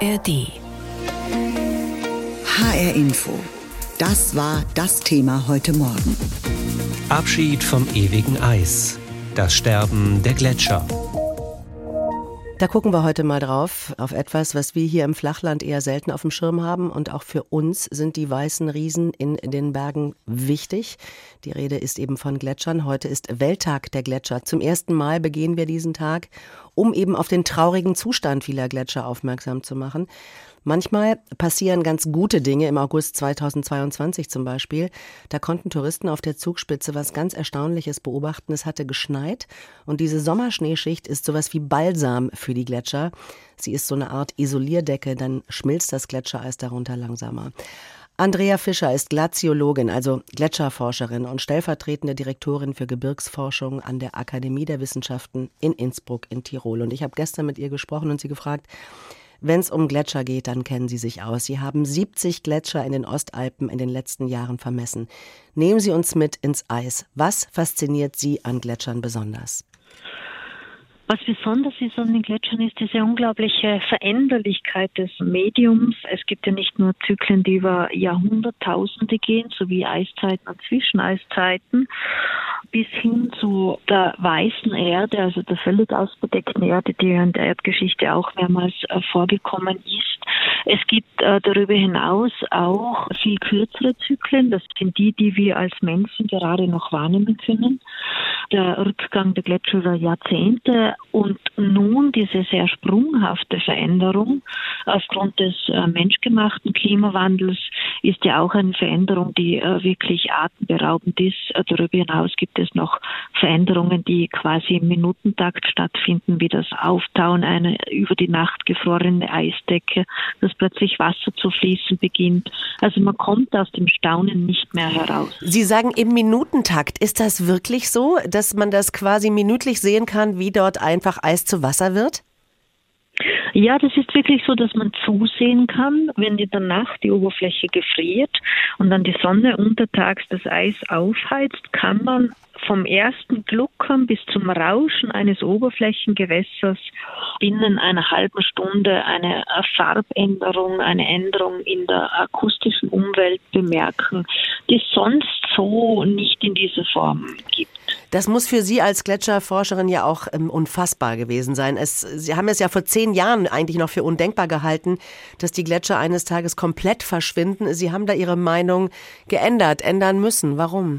ARD. HR Info. Das war das Thema heute Morgen. Abschied vom ewigen Eis. Das Sterben der Gletscher. Da gucken wir heute mal drauf, auf etwas, was wir hier im Flachland eher selten auf dem Schirm haben. Und auch für uns sind die weißen Riesen in den Bergen wichtig. Die Rede ist eben von Gletschern. Heute ist Welttag der Gletscher. Zum ersten Mal begehen wir diesen Tag, um eben auf den traurigen Zustand vieler Gletscher aufmerksam zu machen. Manchmal passieren ganz gute Dinge, im August 2022 zum Beispiel. Da konnten Touristen auf der Zugspitze was ganz Erstaunliches beobachten. Es hatte geschneit und diese Sommerschneeschicht ist sowas wie Balsam für die Gletscher. Sie ist so eine Art Isolierdecke, dann schmilzt das Gletschereis darunter langsamer. Andrea Fischer ist Glaziologin, also Gletscherforscherin und stellvertretende Direktorin für Gebirgsforschung an der Akademie der Wissenschaften in Innsbruck in Tirol. Und ich habe gestern mit ihr gesprochen und sie gefragt, wenn es um Gletscher geht, dann kennen Sie sich aus. Sie haben 70 Gletscher in den Ostalpen in den letzten Jahren vermessen. Nehmen Sie uns mit ins Eis. Was fasziniert Sie an Gletschern besonders? Was besonders ist an den Gletschern, ist diese unglaubliche Veränderlichkeit des Mediums. Es gibt ja nicht nur Zyklen, die über Jahrhunderttausende gehen, sowie Eiszeiten und Zwischeneiszeiten, bis hin zu der weißen Erde, also der völlig ausbedeckten Erde, die in der Erdgeschichte auch mehrmals vorgekommen ist. Es gibt darüber hinaus auch viel kürzere Zyklen. Das sind die wir als Menschen gerade noch wahrnehmen können. Der Rückgang der Gletscher über Jahrzehnte und nun diese sehr sprunghafte Veränderung aufgrund des menschgemachten Klimawandels ist ja auch eine Veränderung, die wirklich atemberaubend ist. Darüber hinaus gibt es noch Veränderungen, die quasi im Minutentakt stattfinden, wie das Auftauen einer über die Nacht gefrorene Eisdecke, dass plötzlich Wasser zu fließen beginnt. Also man kommt aus dem Staunen nicht mehr heraus. Sie sagen im Minutentakt. Ist das wirklich so, dass man das quasi minütlich sehen kann, wie dort einfach Eis zu Wasser wird? Ja, das ist wirklich so, dass man zusehen kann, wenn in der Nacht die Oberfläche gefriert und dann die Sonne untertags das Eis aufheizt, kann man vom ersten Gluckern bis zum Rauschen eines Oberflächengewässers binnen einer halben Stunde eine Farbänderung, eine Änderung in der akustischen Umwelt bemerken, die es sonst so nicht in dieser Form gibt. Das muss für Sie als Gletscherforscherin ja auch unfassbar gewesen sein. Sie haben es ja vor 10 Jahren eigentlich noch für undenkbar gehalten, dass die Gletscher eines Tages komplett verschwinden. Sie haben da Ihre Meinung ändern müssen. Warum?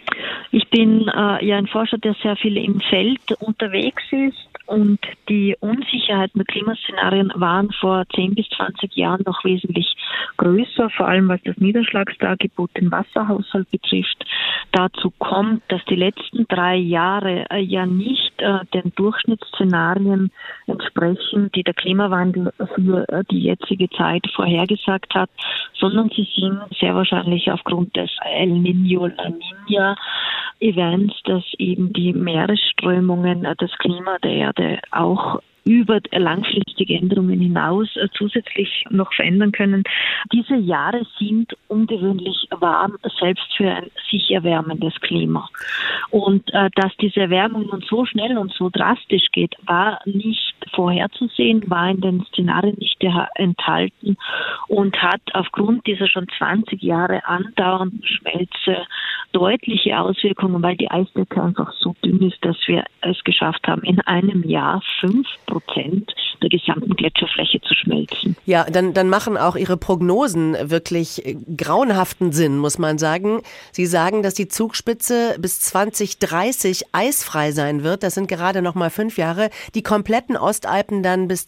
Ich bin ein Forscher, der sehr viel im Feld unterwegs ist und die Unsicherheiten der Klimaszenarien waren vor 10 bis 20 Jahren noch wesentlich größer, vor allem was das Niederschlagsdargebot, den Wasserhaushalt betrifft. Dazu kommt, dass die letzten 3 Jahre ja nicht den Durchschnittsszenarien entsprechen, die der Klimawandel für die jetzige Zeit vorhergesagt hat, sondern sie sind sehr wahrscheinlich aufgrund des El Niño, La Niña Events, dass eben die Meeresströmungen das Klima der Erde auch über langfristige Änderungen hinaus zusätzlich noch verändern können. Diese Jahre sind ungewöhnlich warm, selbst für ein sich erwärmendes Klima. Und dass diese Erwärmung nun so schnell und so drastisch geht, war nicht vorherzusehen, war in den Szenarien nicht enthalten und hat aufgrund dieser schon 20 Jahre andauernden Schmelze deutliche Auswirkungen, weil die Eisdecke einfach so dünn ist, dass wir es geschafft haben, in einem Jahr 5% der gesamten Gletscherfläche zu schmelzen. Ja, dann machen auch Ihre Prognosen wirklich grauenhaften Sinn, muss man sagen. Sie sagen, dass die Zugspitze bis 2030 eisfrei sein wird. Das sind gerade noch mal 5 Jahre. Die kompletten Ostalpen dann bis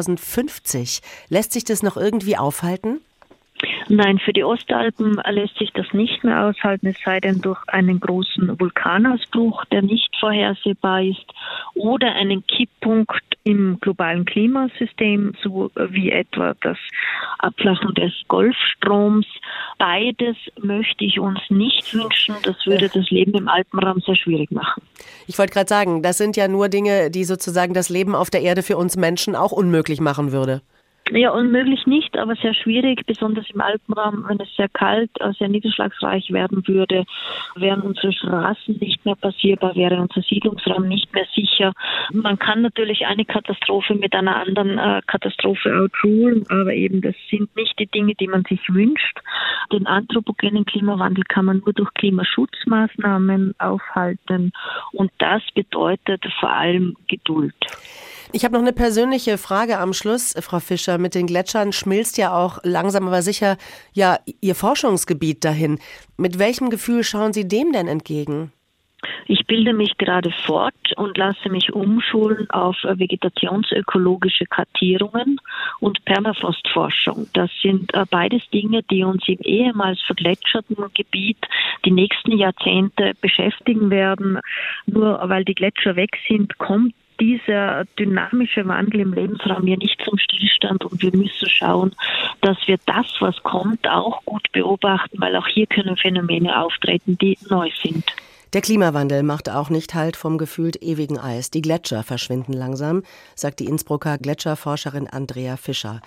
2050. Lässt sich das noch irgendwie aufhalten? Nein, für die Ostalpen lässt sich das nicht mehr aushalten, es sei denn durch einen großen Vulkanausbruch, der nicht vorhersehbar ist, oder einen Kipppunkt im globalen Klimasystem, so wie etwa das Abflachen des Golfstroms. Beides möchte ich uns nicht wünschen, das würde das Leben im Alpenraum sehr schwierig machen. Ich wollte gerade sagen, das sind ja nur Dinge, die sozusagen das Leben auf der Erde für uns Menschen auch unmöglich machen würde. Ja, unmöglich nicht, aber sehr schwierig, besonders im Alpenraum, wenn es sehr kalt, sehr niederschlagsreich werden würde, wären unsere Straßen nicht mehr passierbar, wäre unser Siedlungsraum nicht mehr sicher. Man kann natürlich eine Katastrophe mit einer anderen Katastrophe outrullen, aber eben das sind nicht die Dinge, die man sich wünscht. Den anthropogenen Klimawandel kann man nur durch Klimaschutzmaßnahmen aufhalten und das bedeutet vor allem Geduld. Ich habe noch eine persönliche Frage am Schluss, Frau Fischer. Mit den Gletschern schmilzt ja auch langsam aber sicher ja Ihr Forschungsgebiet dahin. Mit welchem Gefühl schauen Sie dem denn entgegen? Ich bilde mich gerade fort und lasse mich umschulen auf vegetationsökologische Kartierungen und Permafrostforschung. Das sind beides Dinge, die uns im ehemals vergletscherten Gebiet die nächsten Jahrzehnte beschäftigen werden. Nur weil die Gletscher weg sind, kommt dieser dynamische Wandel im Lebensraum ja nicht zum Stillstand und wir müssen schauen, dass wir das, was kommt, auch gut beobachten, weil auch hier können Phänomene auftreten, die neu sind. Der Klimawandel macht auch nicht Halt vom gefühlt ewigen Eis. Die Gletscher verschwinden langsam, sagt die Innsbrucker Gletscherforscherin Andrea Fischer.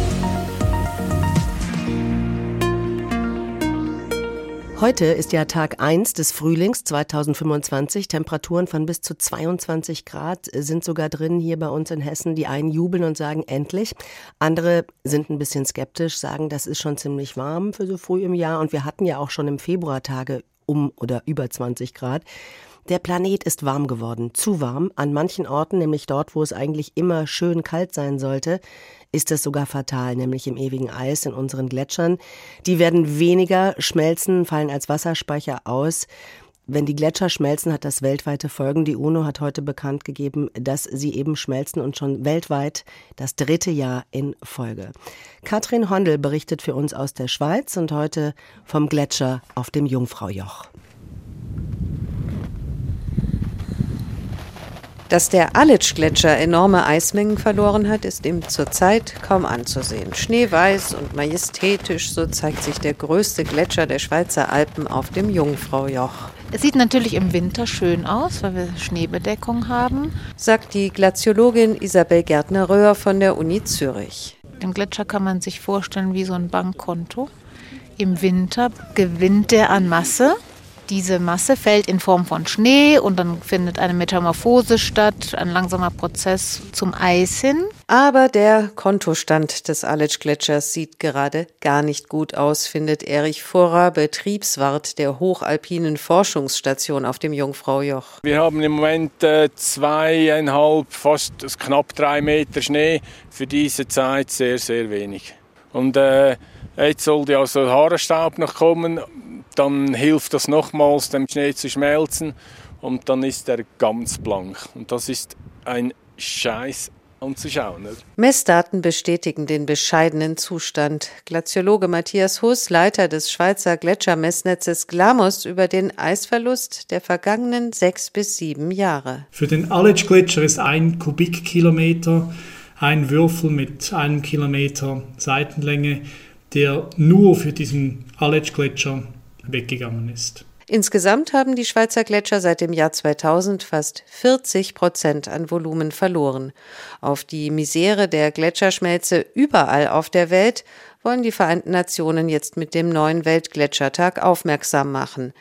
Heute ist ja Tag 1 des Frühlings 2025. Temperaturen von bis zu 22 Grad sind sogar drin hier bei uns in Hessen. Die einen jubeln und sagen endlich. Andere sind ein bisschen skeptisch, sagen, das ist schon ziemlich warm für so früh im Jahr. Und wir hatten ja auch schon im Februar Tage um oder über 20 Grad. Der Planet ist warm geworden, zu warm. An manchen Orten, nämlich dort, wo es eigentlich immer schön kalt sein sollte, ist es sogar fatal, nämlich im ewigen Eis in unseren Gletschern. Die werden weniger schmelzen, fallen als Wasserspeicher aus. Wenn die Gletscher schmelzen, hat das weltweite Folgen. Die UNO hat heute bekannt gegeben, dass sie eben schmelzen und schon weltweit das 3. Jahr in Folge. Katrin Hondel berichtet für uns aus der Schweiz und heute vom Gletscher auf dem Jungfraujoch. Dass der Aletsch-Gletscher enorme Eismengen verloren hat, ist ihm zurzeit kaum anzusehen. Schneeweiß und majestätisch, so zeigt sich der größte Gletscher der Schweizer Alpen auf dem Jungfraujoch. Es sieht natürlich im Winter schön aus, weil wir Schneebedeckung haben, sagt die Glaziologin Isabel Gärtner-Röhr von der Uni Zürich. Den Gletscher kann man sich vorstellen wie so ein Bankkonto. Im Winter gewinnt er an Masse. Diese Masse fällt in Form von Schnee und dann findet eine Metamorphose statt, ein langsamer Prozess zum Eis hin. Aber der Kontostand des Aletsch-Gletschers sieht gerade gar nicht gut aus, findet Erich Furrer, Betriebswart der hochalpinen Forschungsstation auf dem Jungfraujoch. Wir haben im Moment 2,5, fast knapp 3 Meter Schnee. Für diese Zeit sehr, sehr wenig. Und jetzt sollte also Haarenstaub noch kommen. Dann hilft das nochmals, dem Schnee zu schmelzen und dann ist er ganz blank. Und das ist ein Scheiß anzuschauen. Oder? Messdaten bestätigen den bescheidenen Zustand. Glaziologe Matthias Huss, Leiter des Schweizer Gletschermessnetzes GLAMOS, über den Eisverlust der vergangenen 6 bis 7 Jahre. Für den Aletsch-Gletscher ist 1 Kubikkilometer ein Würfel mit 1 Kilometer Seitenlänge, der nur für diesen Aletsch-Gletscher weggegangen ist. Insgesamt haben die Schweizer Gletscher seit dem Jahr 2000 fast 40% an Volumen verloren. Auf die Misere der Gletscherschmelze überall auf der Welt wollen die Vereinten Nationen jetzt mit dem neuen Weltgletschertag aufmerksam machen.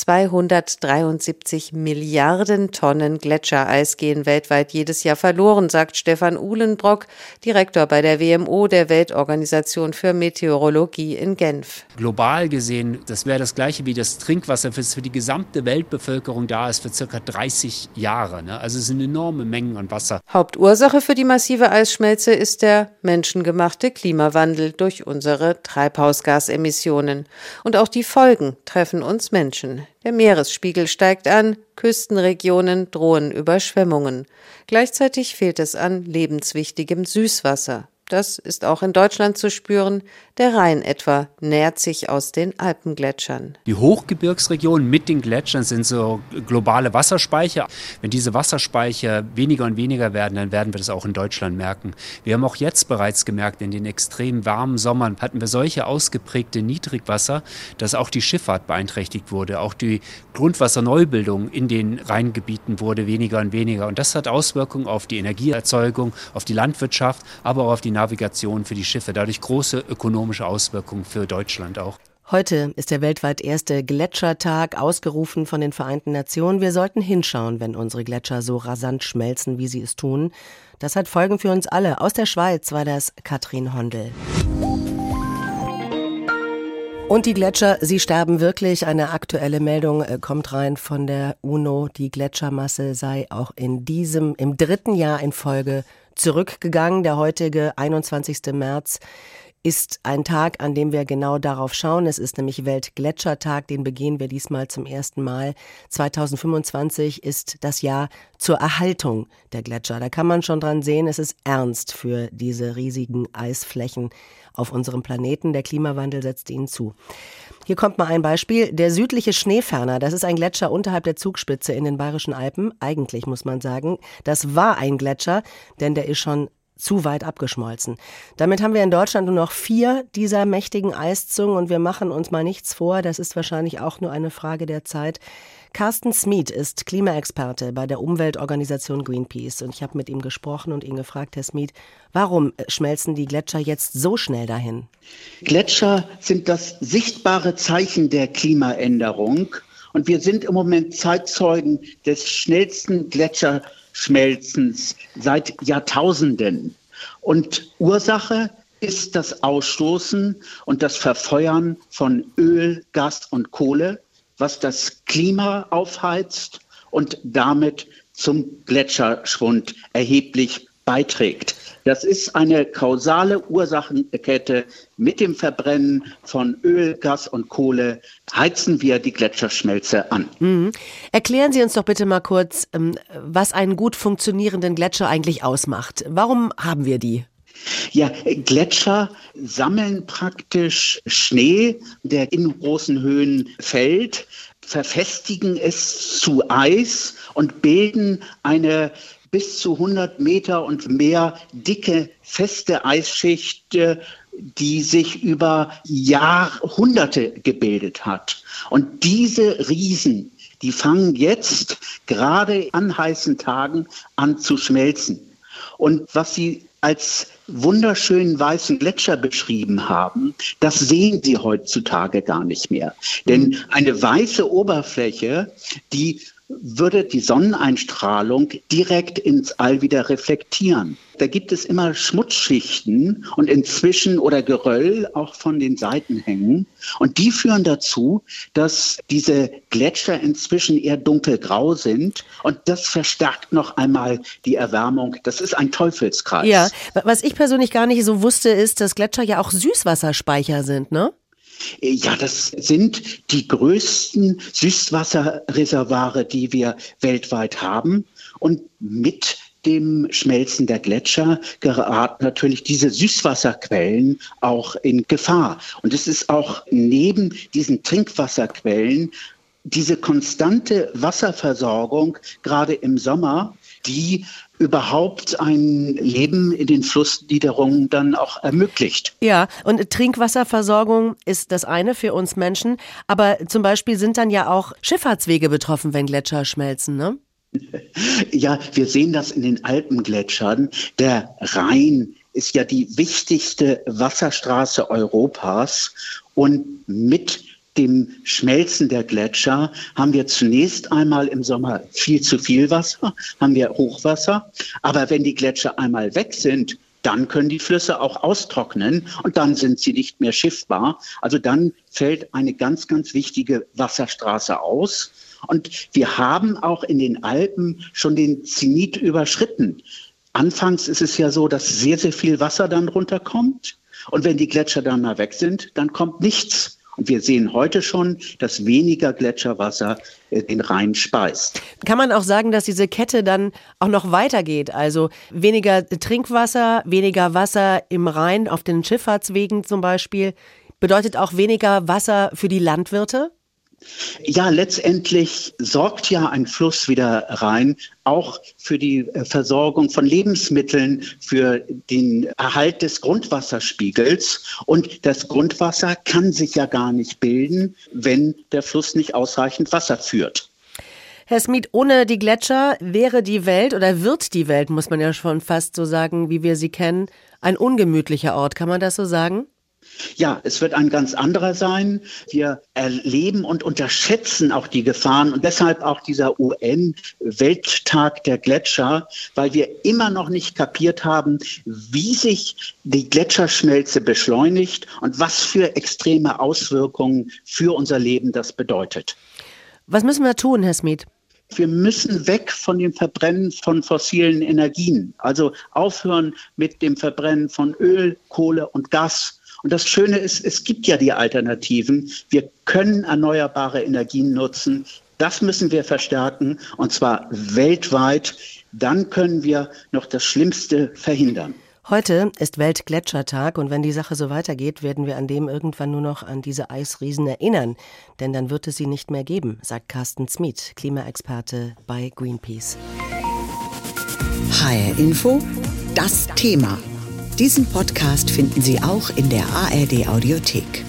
273 Milliarden Tonnen Gletschereis gehen weltweit jedes Jahr verloren, sagt Stefan Uhlenbrock, Direktor bei der WMO, der Weltorganisation für Meteorologie in Genf. Global gesehen, das wäre das Gleiche wie das Trinkwasser für die gesamte Weltbevölkerung da ist für ca. 30 Jahre. Also es sind enorme Mengen an Wasser. Hauptursache für die massive Eisschmelze ist der menschengemachte Klimawandel durch unsere Treibhausgasemissionen. Und auch die Folgen treffen uns Menschen. Der Meeresspiegel steigt an, Küstenregionen drohen Überschwemmungen. Gleichzeitig fehlt es an lebenswichtigem Süßwasser. Das ist auch in Deutschland zu spüren. Der Rhein etwa nährt sich aus den Alpengletschern. Die Hochgebirgsregionen mit den Gletschern sind so globale Wasserspeicher. Wenn diese Wasserspeicher weniger und weniger werden, dann werden wir das auch in Deutschland merken. Wir haben auch jetzt bereits gemerkt, in den extrem warmen Sommern hatten wir solche ausgeprägte Niedrigwasser, dass auch die Schifffahrt beeinträchtigt wurde. Auch die Grundwasserneubildung in den Rheingebieten wurde weniger und weniger. Und das hat Auswirkungen auf die Energieerzeugung, auf die Landwirtschaft, aber auch auf die Navigation, für die Schiffe. Dadurch große ökonomische Auswirkungen für Deutschland auch. Heute ist der weltweit erste Gletschertag, ausgerufen von den Vereinten Nationen. Wir sollten hinschauen, wenn unsere Gletscher so rasant schmelzen, wie sie es tun. Das hat Folgen für uns alle. Aus der Schweiz war das Katrin Hondel. Und die Gletscher, sie sterben wirklich. Eine aktuelle Meldung kommt rein von der UNO. Die Gletschermasse sei auch im 3. Jahr in Folge zurückgegangen. Der heutige 21. März ist ein Tag, an dem wir genau darauf schauen. Es ist nämlich Weltgletschertag, den begehen wir diesmal zum ersten Mal. 2025 ist das Jahr zur Erhaltung der Gletscher. Da kann man schon dran sehen, es ist ernst für diese riesigen Eisflächen auf unserem Planeten. Der Klimawandel setzt ihnen zu. Hier kommt mal ein Beispiel. Der südliche Schneeferner, das ist ein Gletscher unterhalb der Zugspitze in den Bayerischen Alpen. Eigentlich muss man sagen, das war ein Gletscher, denn der ist schon zu weit abgeschmolzen. Damit haben wir in Deutschland nur noch 4 dieser mächtigen Eiszungen und wir machen uns mal nichts vor. Das ist wahrscheinlich auch nur eine Frage der Zeit. Carsten Smeed ist Klimaexperte bei der Umweltorganisation Greenpeace und ich habe mit ihm gesprochen und ihn gefragt, Herr Smeed, warum schmelzen die Gletscher jetzt so schnell dahin? Gletscher sind das sichtbare Zeichen der Klimaänderung und wir sind im Moment Zeitzeugen des schnellsten Gletscherschmelzens seit Jahrtausenden. Und Ursache ist das Ausstoßen und das Verfeuern von Öl, Gas und Kohle, was das Klima aufheizt und damit zum Gletscherschwund erheblich beiträgt. Das ist eine kausale Ursachenkette. Mit dem Verbrennen von Öl, Gas und Kohle heizen wir die Gletscherschmelze an. Erklären Sie uns doch bitte mal kurz, was einen gut funktionierenden Gletscher eigentlich ausmacht. Warum haben wir die? Ja, Gletscher sammeln praktisch Schnee, der in großen Höhen fällt, verfestigen es zu Eis und bilden eine bis zu 100 Meter und mehr dicke, feste Eisschicht, die sich über Jahrhunderte gebildet hat. Und diese Riesen, die fangen jetzt gerade an heißen Tagen an zu schmelzen. Und was Sie als wunderschönen weißen Gletscher beschrieben haben, das sehen Sie heutzutage gar nicht mehr. Denn eine weiße Oberfläche, die würde die Sonneneinstrahlung direkt ins All wieder reflektieren. Da gibt es immer Schmutzschichten und inzwischen oder Geröll auch von den Seitenhängen. Und die führen dazu, dass diese Gletscher inzwischen eher dunkelgrau sind. Und das verstärkt noch einmal die Erwärmung. Das ist ein Teufelskreis. Ja, was ich persönlich gar nicht so wusste, ist, dass Gletscher ja auch Süßwasserspeicher sind, ne? Ja, das sind die größten Süßwasserreservoire, die wir weltweit haben. Und mit dem Schmelzen der Gletscher geraten natürlich diese Süßwasserquellen auch in Gefahr. Und es ist auch neben diesen Trinkwasserquellen diese konstante Wasserversorgung, gerade im Sommer, die überhaupt ein Leben in den Flussniederungen dann auch ermöglicht. Ja, und Trinkwasserversorgung ist das eine für uns Menschen, aber zum Beispiel sind dann ja auch Schifffahrtswege betroffen, wenn Gletscher schmelzen, ne? Ja, wir sehen das in den Alpengletschern. Der Rhein ist ja die wichtigste Wasserstraße Europas und mit dem Schmelzen der Gletscher haben wir zunächst einmal im Sommer viel zu viel Wasser, haben wir Hochwasser. Aber wenn die Gletscher einmal weg sind, dann können die Flüsse auch austrocknen und dann sind sie nicht mehr schiffbar. Also dann fällt eine ganz, ganz wichtige Wasserstraße aus. Und wir haben auch in den Alpen schon den Zenit überschritten. Anfangs ist es ja so, dass sehr, sehr viel Wasser dann runterkommt. Und wenn die Gletscher dann mal weg sind, dann kommt nichts. Und wir sehen heute schon, dass weniger Gletscherwasser den Rhein speist. Kann man auch sagen, dass diese Kette dann auch noch weitergeht? Also weniger Trinkwasser, weniger Wasser im Rhein auf den Schifffahrtswegen zum Beispiel, bedeutet auch weniger Wasser für die Landwirte? Ja, letztendlich sorgt ja ein Fluss wie der Rhein auch für die Versorgung von Lebensmitteln, für den Erhalt des Grundwasserspiegels. Und das Grundwasser kann sich ja gar nicht bilden, wenn der Fluss nicht ausreichend Wasser führt. Herr Smit, ohne die Gletscher wäre die Welt oder wird die Welt, muss man ja schon fast so sagen, wie wir sie kennen, ein ungemütlicher Ort. Kann man das so sagen? Ja, es wird ein ganz anderer sein. Wir erleben und unterschätzen auch die Gefahren und deshalb auch dieser UN-Welttag der Gletscher, weil wir immer noch nicht kapiert haben, wie sich die Gletscherschmelze beschleunigt und was für extreme Auswirkungen für unser Leben das bedeutet. Was müssen wir tun, Herr Smit? Wir müssen weg von dem Verbrennen von fossilen Energien, also aufhören mit dem Verbrennen von Öl, Kohle und Gas. Und das Schöne ist, es gibt ja die Alternativen. Wir können erneuerbare Energien nutzen. Das müssen wir verstärken, und zwar weltweit. Dann können wir noch das Schlimmste verhindern. Heute ist Weltgletschertag und wenn die Sache so weitergeht, werden wir an dem irgendwann nur noch an diese Eisriesen erinnern. Denn dann wird es sie nicht mehr geben, sagt Carsten Smit, Klimaexperte bei Greenpeace. HR Info, das Thema. Diesen Podcast finden Sie auch in der ARD Audiothek.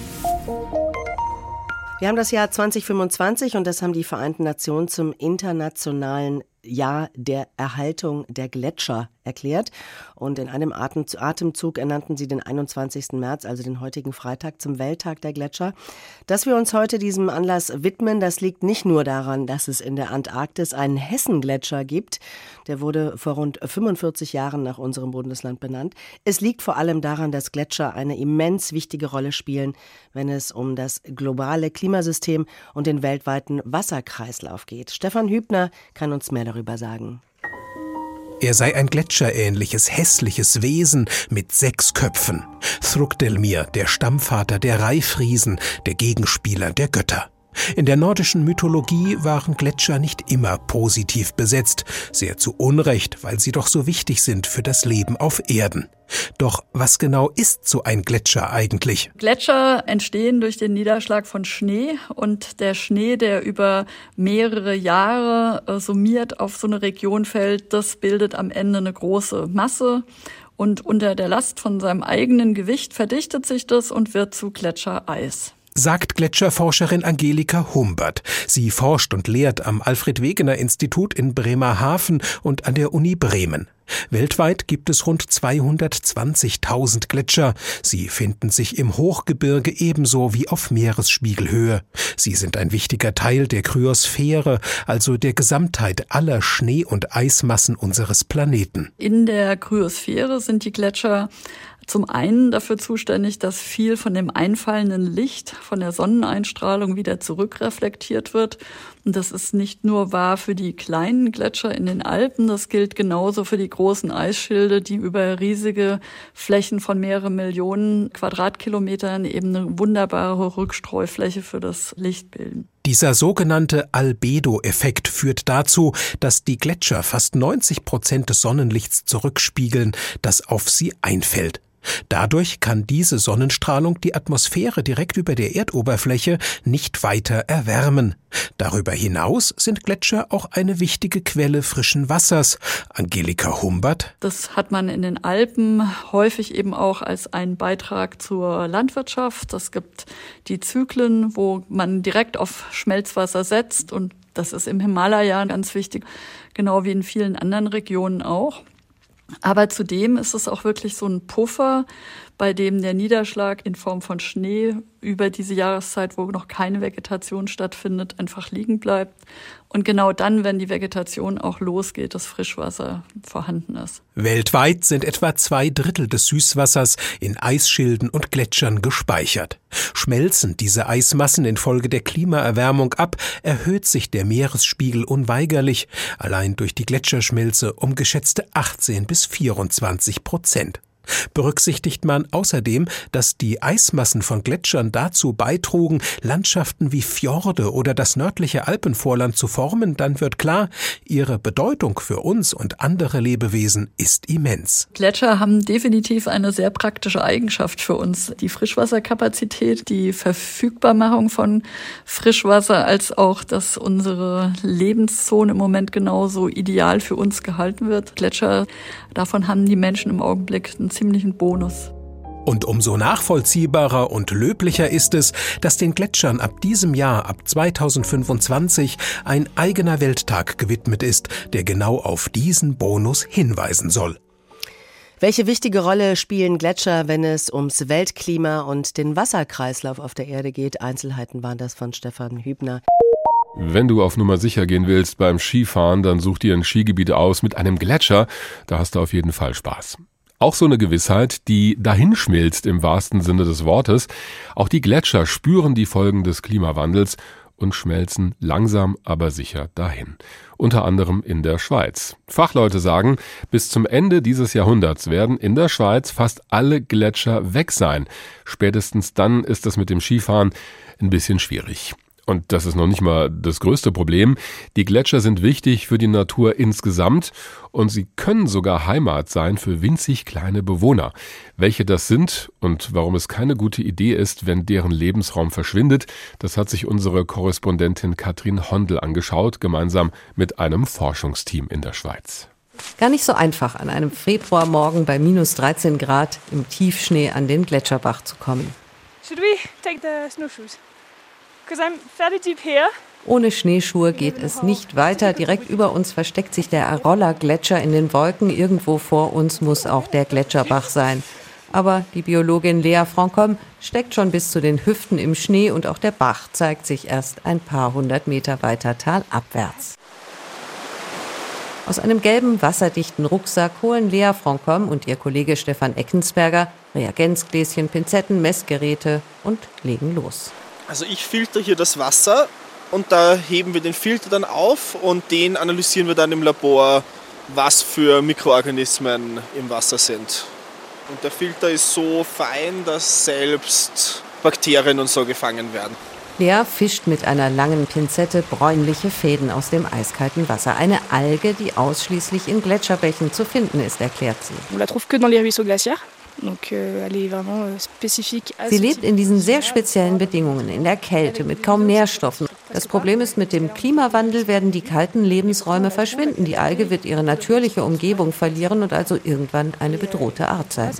Wir haben das Jahr 2025 und das haben die Vereinten Nationen zum internationalen Jahr der Erhaltung der Gletscher erklärt. Und in einem Atemzug ernannten sie den 21. März, also den heutigen Freitag, zum Welttag der Gletscher. Dass wir uns heute diesem Anlass widmen, das liegt nicht nur daran, dass es in der Antarktis einen Hessengletscher gibt. Der wurde vor rund 45 Jahren nach unserem Bundesland benannt. Es liegt vor allem daran, dass Gletscher eine immens wichtige Rolle spielen, wenn es um das globale Klimasystem und den weltweiten Wasserkreislauf geht. Stefan Hübner kann uns mehr darüber sagen. Er sei ein gletscherähnliches, hässliches Wesen mit 6 Köpfen. Thrugdelmir, der Stammvater der Reifriesen, der Gegenspieler der Götter. In der nordischen Mythologie waren Gletscher nicht immer positiv besetzt, sehr zu Unrecht, weil sie doch so wichtig sind für das Leben auf Erden. Doch was genau ist so ein Gletscher eigentlich? Gletscher entstehen durch den Niederschlag von Schnee und der Schnee, der über mehrere Jahre summiert auf so eine Region fällt, das bildet am Ende eine große Masse und unter der Last von seinem eigenen Gewicht verdichtet sich das und wird zu Gletschereis. Sagt Gletscherforscherin Angelika Humbert. Sie forscht und lehrt am Alfred-Wegener-Institut in Bremerhaven und an der Uni Bremen. Weltweit gibt es rund 220.000 Gletscher. Sie finden sich im Hochgebirge ebenso wie auf Meeresspiegelhöhe. Sie sind ein wichtiger Teil der Kryosphäre, also der Gesamtheit aller Schnee- und Eismassen unseres Planeten. In der Kryosphäre sind die Gletscher zum einen dafür zuständig, dass viel von dem einfallenden Licht, von der Sonneneinstrahlung wieder zurückreflektiert wird. Und das ist nicht nur wahr für die kleinen Gletscher in den Alpen, das gilt genauso für die großen Eisschilde, die über riesige Flächen von mehreren Millionen Quadratkilometern eben eine wunderbare Rückstreufläche für das Licht bilden. Dieser sogenannte Albedo-Effekt führt dazu, dass die Gletscher fast 90% des Sonnenlichts zurückspiegeln, das auf sie einfällt. Dadurch kann diese Sonnenstrahlung die Atmosphäre direkt über der Erdoberfläche nicht weiter erwärmen. Darüber hinaus sind Gletscher auch eine wichtige Quelle frischen Wassers. Angelika Humbert. Das hat man in den Alpen häufig eben auch als einen Beitrag zur Landwirtschaft. Es gibt die Zyklen, wo man direkt auf Schmelzwasser setzt und das ist im Himalaya ganz wichtig, genau wie in vielen anderen Regionen auch. Aber zudem ist es auch wirklich so ein Puffer, bei dem der Niederschlag in Form von Schnee über diese Jahreszeit, wo noch keine Vegetation stattfindet, einfach liegen bleibt. Und genau dann, wenn die Vegetation auch losgeht, das Frischwasser vorhanden ist. Weltweit sind etwa 2/3 des Süßwassers in Eisschilden und Gletschern gespeichert. Schmelzen diese Eismassen infolge der Klimaerwärmung ab, erhöht sich der Meeresspiegel unweigerlich, allein durch die Gletscherschmelze um geschätzte 18-24%. Berücksichtigt man außerdem, dass die Eismassen von Gletschern dazu beitrugen, Landschaften wie Fjorde oder das nördliche Alpenvorland zu formen, dann wird klar, ihre Bedeutung für uns und andere Lebewesen ist immens. Gletscher haben definitiv eine sehr praktische Eigenschaft für uns. Die Frischwasserkapazität, die Verfügbarmachung von Frischwasser, als auch, dass unsere Lebenszone im Moment genauso ideal für uns gehalten wird. Gletscher, davon haben die Menschen im Augenblick einen ziemlichen Bonus. Und umso nachvollziehbarer und löblicher ist es, dass den Gletschern ab diesem Jahr, ab 2025, ein eigener Welttag gewidmet ist, der genau auf diesen Bonus hinweisen soll. Welche wichtige Rolle spielen Gletscher, wenn es ums Weltklima und den Wasserkreislauf auf der Erde geht? Einzelheiten waren das von Stefan Hübner. Wenn du auf Nummer sicher gehen willst beim Skifahren, dann such dir ein Skigebiet aus mit einem Gletscher. Da hast du auf jeden Fall Spaß. Auch so eine Gewissheit, die dahinschmilzt im wahrsten Sinne des Wortes. Auch die Gletscher spüren die Folgen des Klimawandels und schmelzen langsam, aber sicher dahin. Unter anderem in der Schweiz. Fachleute sagen, bis zum Ende dieses Jahrhunderts werden in der Schweiz fast alle Gletscher weg sein. Spätestens dann ist es mit dem Skifahren ein bisschen schwierig. Und das ist noch nicht mal das größte Problem. Die Gletscher sind wichtig für die Natur insgesamt und sie können sogar Heimat sein für winzig kleine Bewohner. Welche das sind und warum es keine gute Idee ist, wenn deren Lebensraum verschwindet, das hat sich unsere Korrespondentin Katrin Hondel angeschaut, gemeinsam mit einem Forschungsteam in der Schweiz. Gar nicht so einfach, an einem Februarmorgen bei minus 13 Grad im Tiefschnee an den Gletscherbach zu kommen. Should we take the snowshoes? Because I'm fairly deep here. Ohne Schneeschuhe geht es nicht weiter. Direkt über uns versteckt sich der Arolla-Gletscher in den Wolken. Irgendwo vor uns muss auch der Gletscherbach sein. Aber die Biologin Lea Frankom steckt schon bis zu den Hüften im Schnee und auch der Bach zeigt sich erst ein paar hundert Meter weiter talabwärts. Aus einem gelben, wasserdichten Rucksack holen Lea Frankom und ihr Kollege Stefan Eckensberger Reagenzgläschen, Pinzetten, Messgeräte und legen los. Also ich filter hier das Wasser und da heben wir den Filter dann auf und den analysieren wir dann im Labor, was für Mikroorganismen im Wasser sind. Und der Filter ist so fein, dass selbst Bakterien und so gefangen werden. Lea fischt mit einer langen Pinzette bräunliche Fäden aus dem eiskalten Wasser. Eine Alge, die ausschließlich in Gletscherbächen zu finden ist, erklärt sie. On la trouve que dans les ruisseaux glaciaires. Sie lebt in diesen sehr speziellen Bedingungen, in der Kälte, mit kaum Nährstoffen. Das Problem ist, mit dem Klimawandel werden die kalten Lebensräume verschwinden. Die Alge wird ihre natürliche Umgebung verlieren und also irgendwann eine bedrohte Art sein.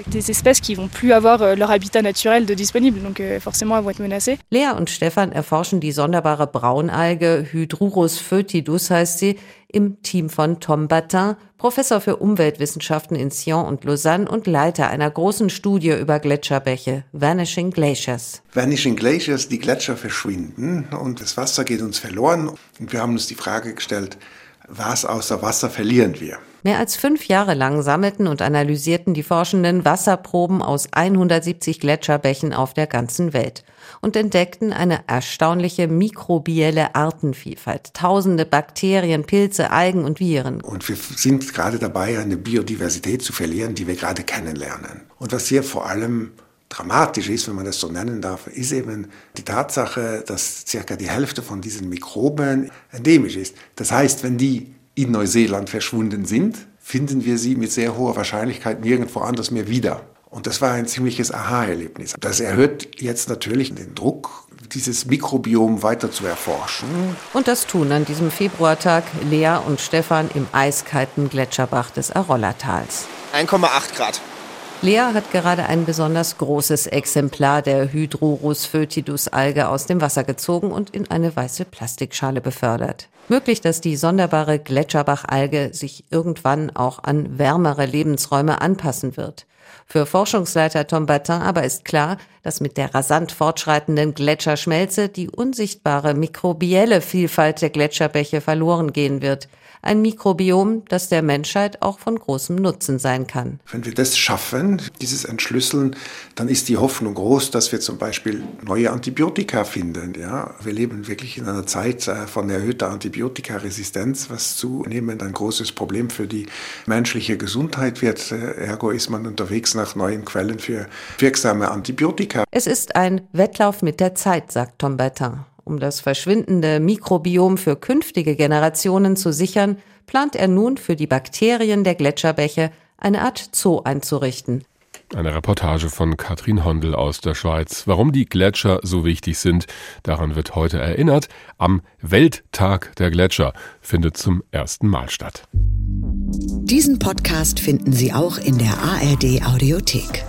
Lea und Stefan erforschen die sonderbare Braunalge, Hydrurus foetidus heißt sie, im Team von Tom Batin, Professor für Umweltwissenschaften in Sion und Lausanne und Leiter einer großen Studie über Gletscherbäche, Vanishing Glaciers. Vanishing Glaciers, die Gletscher verschwinden und das Wasser geht uns verloren. Und wir haben uns die Frage gestellt, was außer Wasser verlieren wir? Mehr als 5 Jahre lang sammelten und analysierten die Forschenden Wasserproben aus 170 Gletscherbächen auf der ganzen Welt und entdeckten eine erstaunliche mikrobielle Artenvielfalt. Tausende Bakterien, Pilze, Algen und Viren. Und wir sind gerade dabei, eine Biodiversität zu verlieren, die wir gerade kennenlernen. Und was hier vor allem dramatisch ist, wenn man das so nennen darf, ist eben die Tatsache, dass circa die Hälfte von diesen Mikroben endemisch ist. Das heißt, wenn die in Neuseeland verschwunden sind, finden wir sie mit sehr hoher Wahrscheinlichkeit nirgendwo anders mehr wieder. Und das war ein ziemliches Aha-Erlebnis. Das erhöht jetzt natürlich den Druck, dieses Mikrobiom weiter zu erforschen. Und das tun an diesem Februartag Lea und Stefan im eiskalten Gletscherbach des Arolla-Tals. 1,8 Grad. Lea hat gerade ein besonders großes Exemplar der Hydrurus foetidus-Alge aus dem Wasser gezogen und in eine weiße Plastikschale befördert. Möglich, dass die sonderbare Gletscherbach-Alge sich irgendwann auch an wärmere Lebensräume anpassen wird. Für Forschungsleiter Tom Batin aber ist klar, dass mit der rasant fortschreitenden Gletscherschmelze die unsichtbare mikrobielle Vielfalt der Gletscherbäche verloren gehen wird. Ein Mikrobiom, das der Menschheit auch von großem Nutzen sein kann. Wenn wir das schaffen, dieses Entschlüsseln, dann ist die Hoffnung groß, dass wir zum Beispiel neue Antibiotika finden. Ja, wir leben wirklich in einer Zeit von erhöhter Antibiotikaresistenz, was zunehmend ein großes Problem für die menschliche Gesundheit wird. Ergo ist man unterwegs nach neuen Quellen für wirksame Antibiotika. Es ist ein Wettlauf mit der Zeit, sagt Tom Batin. Um das verschwindende Mikrobiom für künftige Generationen zu sichern, plant er nun für die Bakterien der Gletscherbäche eine Art Zoo einzurichten. Eine Reportage von Katrin Hondel aus der Schweiz. Warum die Gletscher so wichtig sind, daran wird heute erinnert. Am Welttag der Gletscher findet zum ersten Mal statt. Diesen Podcast finden Sie auch in der ARD Audiothek.